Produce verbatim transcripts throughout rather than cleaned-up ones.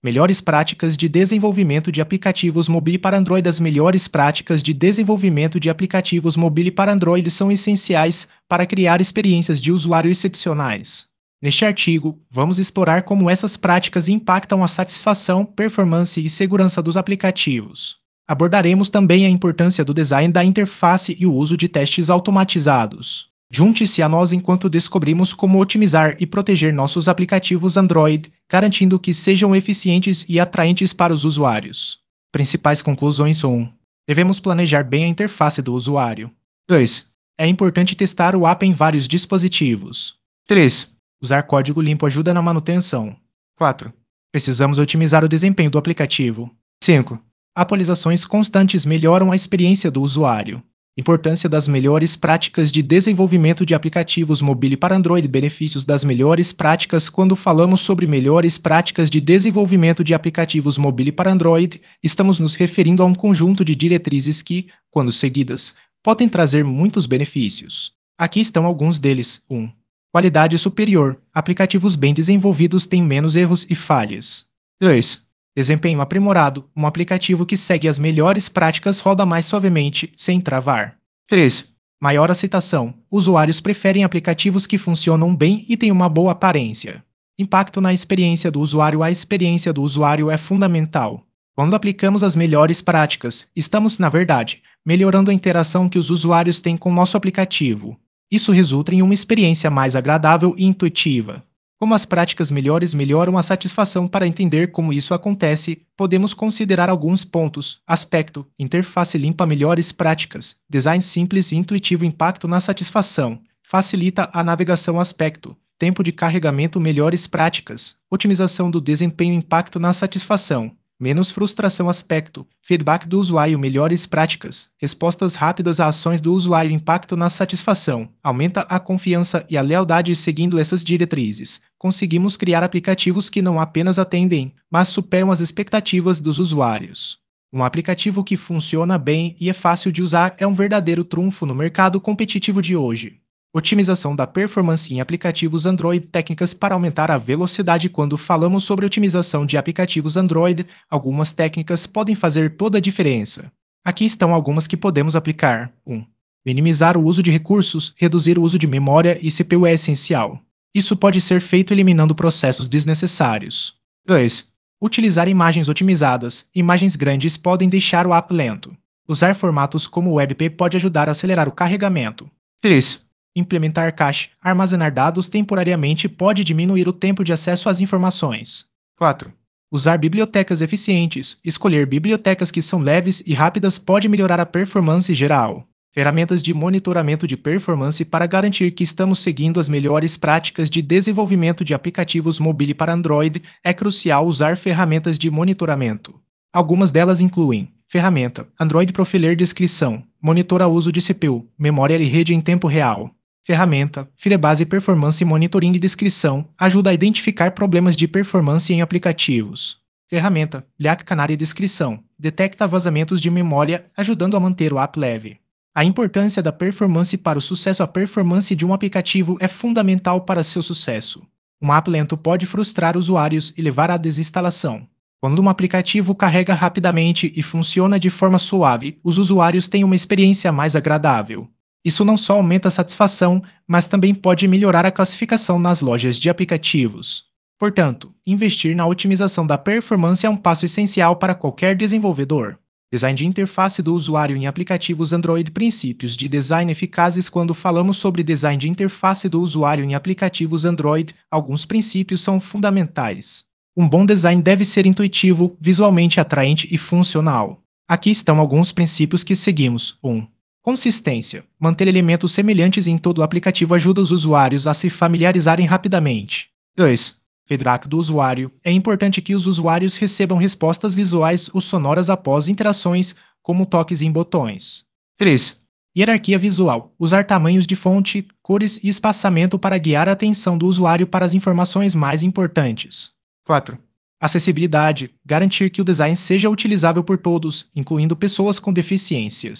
Melhores práticas de desenvolvimento de aplicativos mobile para Android. As melhores práticas de desenvolvimento de aplicativos mobile para Android são essenciais para criar experiências de usuário excepcionais. Neste artigo, vamos explorar como essas práticas impactam a satisfação, performance e segurança dos aplicativos. Abordaremos também a importância do design da interface e o uso de testes automatizados. Junte-se a nós enquanto descobrimos como otimizar e proteger nossos aplicativos Android, garantindo que sejam eficientes e atraentes para os usuários. Principais conclusões. um. Devemos planejar bem a interface do usuário. dois. É importante testar o app em vários dispositivos. três. Usar código limpo ajuda na manutenção. quatro. Precisamos otimizar o desempenho do aplicativo. cinco. Atualizações constantes melhoram a experiência do usuário. Importância das melhores práticas de desenvolvimento de aplicativos mobile para Android. Benefícios das melhores práticas. Quando falamos sobre melhores práticas de desenvolvimento de aplicativos mobile para Android, estamos nos referindo a um conjunto de diretrizes que, quando seguidas, podem trazer muitos benefícios. Aqui estão alguns deles. um. Qualidade superior. Aplicativos bem desenvolvidos têm menos erros e falhas. dois. Desempenho aprimorado. Um aplicativo que segue as melhores práticas roda mais suavemente, sem travar. três. Maior aceitação. Usuários preferem aplicativos que funcionam bem e têm uma boa aparência. Impacto na experiência do usuário. A experiência do usuário é fundamental. Quando aplicamos as melhores práticas, estamos, na verdade, melhorando a interação que os usuários têm com nosso aplicativo. Isso resulta em uma experiência mais agradável e intuitiva. Como as práticas melhores melhoram a satisfação. Para entender como isso acontece, podemos considerar alguns pontos: aspecto, interface limpa, melhores práticas, design simples e intuitivo, impacto na satisfação, facilita a navegação, aspecto, tempo de carregamento, melhores práticas, otimização do desempenho, impacto na satisfação, menos frustração, aspecto, feedback do usuário, melhores práticas, respostas rápidas a ações do usuário, impacto na satisfação, aumenta a confiança e a lealdade. Seguindo essas diretrizes, conseguimos criar aplicativos que não apenas atendem, mas superam as expectativas dos usuários. Um aplicativo que funciona bem e é fácil de usar é um verdadeiro trunfo no mercado competitivo de hoje. Otimização da performance em aplicativos Android. Técnicas para aumentar a velocidade. Quando falamos sobre otimização de aplicativos Android, algumas técnicas podem fazer toda a diferença. Aqui estão algumas que podemos aplicar. um. Minimizar o uso de recursos. Reduzir o uso de memória e C P U é essencial. Isso pode ser feito eliminando processos desnecessários. dois. Utilizar imagens otimizadas. Imagens grandes podem deixar o app lento. Usar formatos como o W P pode ajudar a acelerar o carregamento. três. Implementar cache. Armazenar dados temporariamente pode diminuir o tempo de acesso às informações. quatro. Usar bibliotecas eficientes. Escolher bibliotecas que são leves e rápidas pode melhorar a performance geral. Ferramentas de monitoramento de performance. Para garantir que estamos seguindo as melhores práticas de desenvolvimento de aplicativos mobile para Android, é crucial usar ferramentas de monitoramento. Algumas delas incluem: ferramenta Android Profiler Descrição, monitora o uso de C P U, memória e rede em tempo real. Ferramenta Firebase Performance Monitoring e Descrição, ajuda a identificar problemas de performance em aplicativos. Ferramenta Black Canary Descrição, detecta vazamentos de memória, ajudando a manter o app leve. A importância da performance para o sucesso. A performance de um aplicativo é fundamental para seu sucesso. Um app lento pode frustrar usuários e levar à desinstalação. Quando um aplicativo carrega rapidamente e funciona de forma suave, os usuários têm uma experiência mais agradável. Isso não só aumenta a satisfação, mas também pode melhorar a classificação nas lojas de aplicativos. Portanto, investir na otimização da performance é um passo essencial para qualquer desenvolvedor. Design de interface do usuário em aplicativos Android. Princípios de design eficazes. Quando falamos sobre design de interface do usuário em aplicativos Android, alguns princípios são fundamentais. Um bom design deve ser intuitivo, visualmente atraente e funcional. Aqui estão alguns princípios que seguimos. um. Consistência. Manter elementos semelhantes em todo o aplicativo ajuda os usuários a se familiarizarem rapidamente. dois. Feedback do usuário. É importante que os usuários recebam respostas visuais ou sonoras após interações, como toques em botões. três. Hierarquia visual. Usar tamanhos de fonte, cores e espaçamento para guiar a atenção do usuário para as informações mais importantes. quatro. Acessibilidade. Garantir que o design seja utilizável por todos, incluindo pessoas com deficiências.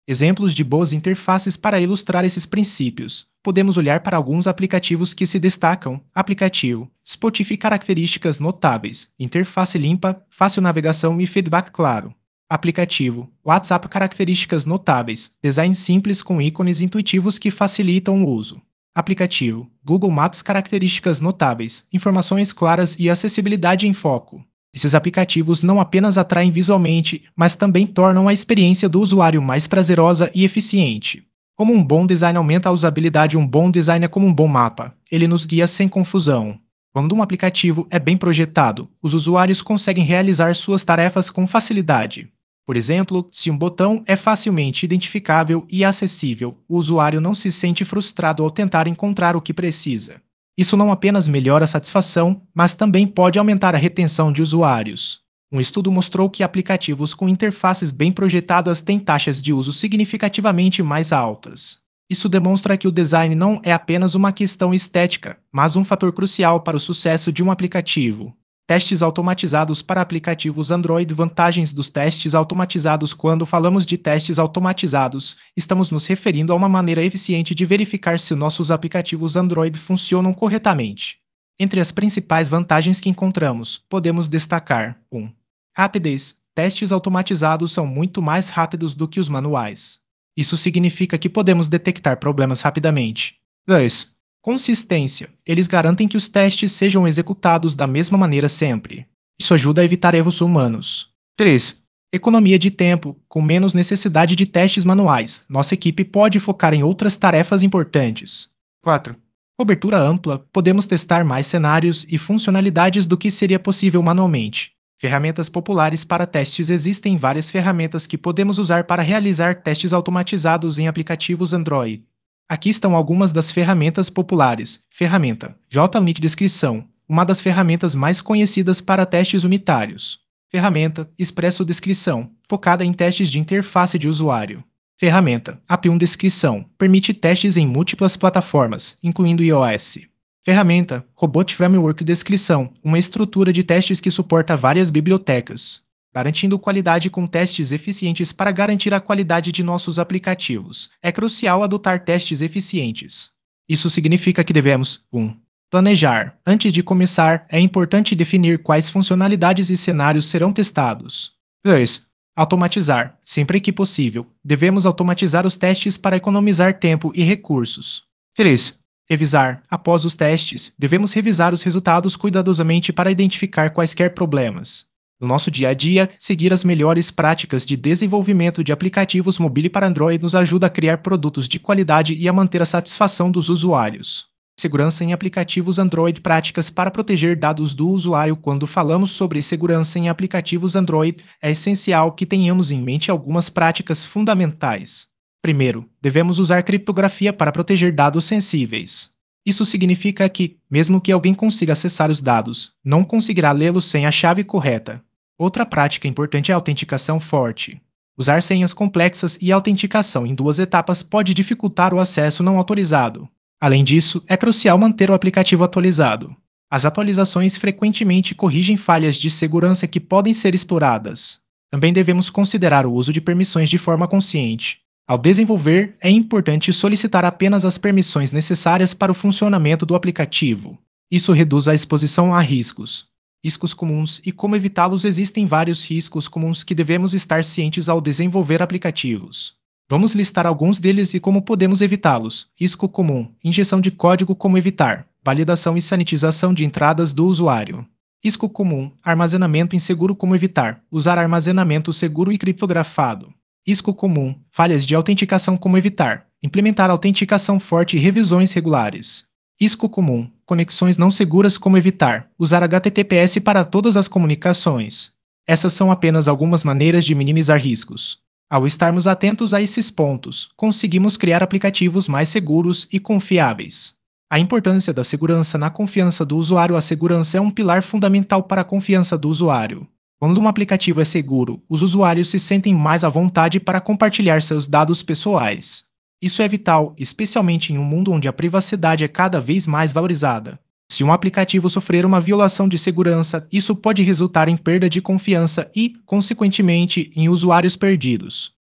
Exemplos de boas interfaces para ilustrar esses princípios. Podemos olhar para alguns aplicativos que se destacam. Aplicativo Spotify, características notáveis, interface limpa, fácil navegação e feedback claro. Aplicativo WhatsApp, características notáveis, design simples com ícones intuitivos que facilitam o uso. Aplicativo Google Maps, características notáveis, informações claras e acessibilidade em foco. Esses aplicativos não apenas atraem visualmente, mas também tornam a experiência do usuário mais prazerosa e eficiente. Como um bom design aumenta a usabilidade, um bom design é como um bom mapa. Ele nos guia sem confusão. Quando um aplicativo é bem projetado, os usuários conseguem realizar suas tarefas com facilidade. Por exemplo, se um botão é facilmente identificável e acessível, o usuário não se sente frustrado ao tentar encontrar o que precisa. Isso não apenas melhora a satisfação, mas também pode aumentar a retenção de usuários. Um estudo mostrou que aplicativos com interfaces bem projetadas têm taxas de uso significativamente mais altas. Isso demonstra que o design não é apenas uma questão estética, mas um fator crucial para o sucesso de um aplicativo. Testes automatizados para aplicativos Android. Vantagens dos testes automatizados. Quando falamos de testes automatizados, estamos nos referindo a uma maneira eficiente de verificar se nossos aplicativos Android funcionam corretamente. Entre as principais vantagens que encontramos, podemos destacar um. Rapidez. Testes automatizados são muito mais rápidos do que os manuais. Isso significa que podemos detectar problemas rapidamente. dois. Consistência. Eles garantem que os testes sejam executados da mesma maneira sempre. Isso ajuda a evitar erros humanos. três. Economia de tempo. Com menos necessidade de testes manuais, nossa equipe pode focar em outras tarefas importantes. quatro. Cobertura ampla. Podemos testar mais cenários e funcionalidades do que seria possível manualmente. Ferramentas populares para testes. Existem várias ferramentas que podemos usar para realizar testes automatizados em aplicativos Android. Aqui estão algumas das ferramentas populares. Ferramenta JUnit Descrição, uma das ferramentas mais conhecidas para testes unitários. Ferramenta Expresso Descrição, focada em testes de interface de usuário. Ferramenta A P um Descrição, permite testes em múltiplas plataformas, incluindo iOS. Ferramenta Robot Framework Descrição, uma estrutura de testes que suporta várias bibliotecas, garantindo qualidade com testes eficientes. Para garantir a qualidade de nossos aplicativos, é crucial adotar testes eficientes. Isso significa que devemos um. Planejar. Antes de começar, é importante definir quais funcionalidades e cenários serão testados. dois. Automatizar. Sempre que possível, devemos automatizar os testes para economizar tempo e recursos. três. Revisar. Após os testes, devemos revisar os resultados cuidadosamente para identificar quaisquer problemas. No nosso dia a dia, seguir as melhores práticas de desenvolvimento de aplicativos mobile para Android nos ajuda a criar produtos de qualidade e a manter a satisfação dos usuários. Segurança em aplicativos Android. Práticas para proteger dados do usuário. Quando falamos sobre segurança em aplicativos Android, é essencial que tenhamos em mente algumas práticas fundamentais. Primeiro, devemos usar criptografia para proteger dados sensíveis. Isso significa que, mesmo que alguém consiga acessar os dados, não conseguirá lê-los sem a chave correta. Outra prática importante é a autenticação forte. Usar senhas complexas e autenticação em duas etapas pode dificultar o acesso não autorizado. Além disso, é crucial manter o aplicativo atualizado. As atualizações frequentemente corrigem falhas de segurança que podem ser exploradas. Também devemos considerar o uso de permissões de forma consciente. Ao desenvolver, é importante solicitar apenas as permissões necessárias para o funcionamento do aplicativo. Isso reduz a exposição a riscos. Riscos comuns e como evitá-los. Existem vários riscos comuns que devemos estar cientes ao desenvolver aplicativos. Vamos listar alguns deles e como podemos evitá-los. Risco comum: injeção de código. Como evitar? Validação e sanitização de entradas do usuário. Risco comum: armazenamento inseguro. Como evitar? Usar armazenamento seguro e criptografado. Risco comum: falhas de autenticação. Como evitar? Implementar autenticação forte e revisões regulares. Risco comum: conexões não seguras. Como evitar? Usar H T T P S para todas as comunicações. Essas são apenas algumas maneiras de minimizar riscos. Ao estarmos atentos a esses pontos, conseguimos criar aplicativos mais seguros e confiáveis. A importância da segurança na confiança do usuário. A segurança é um pilar fundamental para a confiança do usuário. Quando um aplicativo é seguro, os usuários se sentem mais à vontade para compartilhar seus dados pessoais. Isso é vital, especialmente em um mundo onde a privacidade é cada vez mais valorizada. Se um aplicativo sofrer uma violação de segurança, isso pode resultar em perda de confiança e, consequentemente, em usuários perdidos.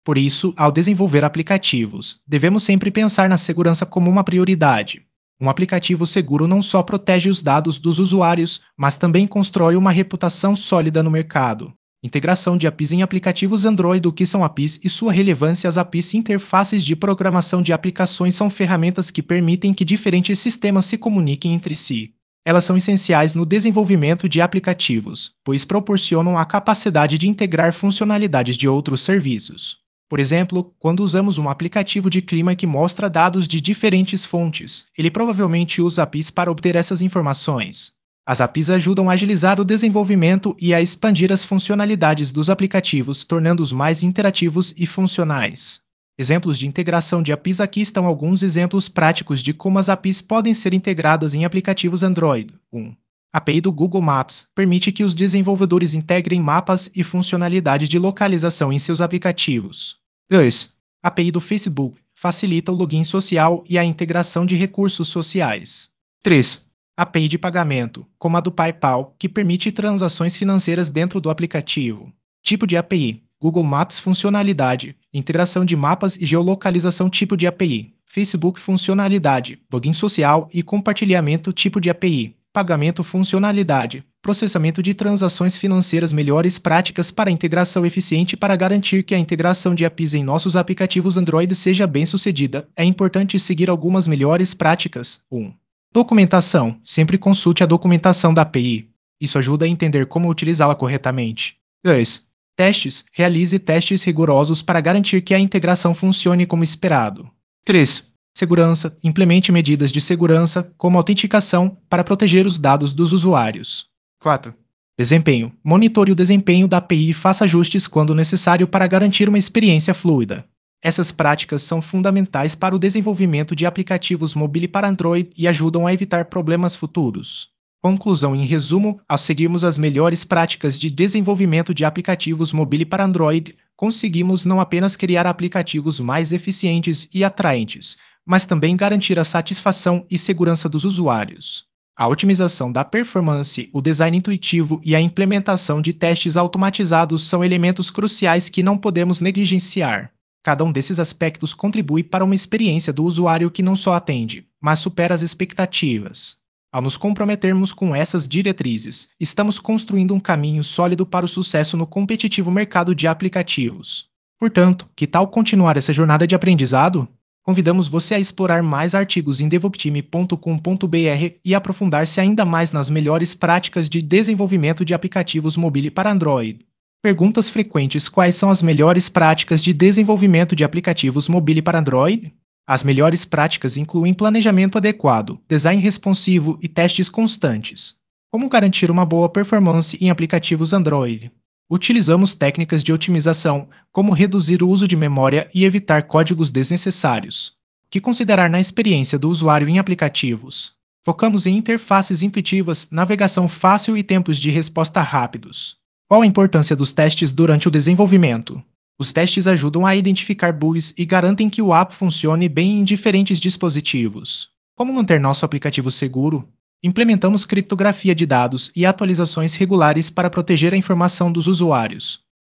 Por isso, ao desenvolver aplicativos, devemos sempre pensar na segurança como uma prioridade. Um aplicativo seguro não só protege os dados dos usuários, mas também constrói uma reputação sólida no mercado. Integração de A P Is em aplicativos Android. O que são A P Is e sua relevância? As A P Is, interfaces de programação de aplicações, são ferramentas que permitem que diferentes sistemas se comuniquem entre si. Elas são essenciais no desenvolvimento de aplicativos, pois proporcionam a capacidade de integrar funcionalidades de outros serviços. Por exemplo, quando usamos um aplicativo de clima que mostra dados de diferentes fontes, ele provavelmente usa A P Is para obter essas informações. As A P Is ajudam a agilizar o desenvolvimento e a expandir as funcionalidades dos aplicativos, tornando-os mais interativos e funcionais. Exemplos de integração de A P Is. Aqui estão alguns exemplos práticos de como as A P Is podem ser integradas em aplicativos Android. um. A P I do Google Maps permite que os desenvolvedores integrem mapas e funcionalidade de localização em seus aplicativos. dois. A P I do Facebook facilita o login social e a integração de recursos sociais. três. A P I de pagamento, como a do PayPal, que permite transações financeiras dentro do aplicativo. Tipo de A P I: Google Maps funcionalidade, integração de mapas e geolocalização. Tipo de A P I: Facebook funcionalidade, login social e compartilhamento. Tipo de A P I: pagamento funcionalidade, processamento de transações financeiras. Melhores práticas para integração eficiente. Para garantir que a integração de A P Is em nossos aplicativos Android seja bem-sucedida, é importante seguir algumas melhores práticas. um. Documentação. Sempre consulte a documentação da A P I. Isso ajuda a entender como utilizá-la corretamente. dois. Testes. Realize testes rigorosos para garantir que a integração funcione como esperado. três. Segurança. Implemente medidas de segurança, como autenticação, para proteger os dados dos usuários. quatro. Desempenho. Monitore o desempenho da A P I e faça ajustes quando necessário para garantir uma experiência fluida. Essas práticas são fundamentais para o desenvolvimento de aplicativos mobile para Android e ajudam a evitar problemas futuros. Conclusão. Em resumo, ao seguirmos as melhores práticas de desenvolvimento de aplicativos mobile para Android, conseguimos não apenas criar aplicativos mais eficientes e atraentes, mas também garantir a satisfação e segurança dos usuários. A otimização da performance, o design intuitivo e a implementação de testes automatizados são elementos cruciais que não podemos negligenciar. Cada um desses aspectos contribui para uma experiência do usuário que não só atende, mas supera as expectativas. Ao nos comprometermos com essas diretrizes, estamos construindo um caminho sólido para o sucesso no competitivo mercado de aplicativos. Portanto, que tal continuar essa jornada de aprendizado? Convidamos você a explorar mais artigos em devoptime ponto com ponto br e aprofundar-se ainda mais nas melhores práticas de desenvolvimento de aplicativos mobile para Android. Perguntas frequentes: quais são as melhores práticas de desenvolvimento de aplicativos mobile para Android? As melhores práticas incluem planejamento adequado, design responsivo e testes constantes. Como garantir uma boa performance em aplicativos Android? Utilizamos técnicas de otimização, como reduzir o uso de memória e evitar códigos desnecessários. O que considerar na experiência do usuário em aplicativos? Focamos em interfaces intuitivas, navegação fácil e tempos de resposta rápidos. Qual a importância dos testes durante o desenvolvimento? Os testes ajudam a identificar bugs e garantem que o app funcione bem em diferentes dispositivos. Como manter nosso aplicativo seguro? Implementamos criptografia de dados e atualizações regulares para proteger a informação dos usuários.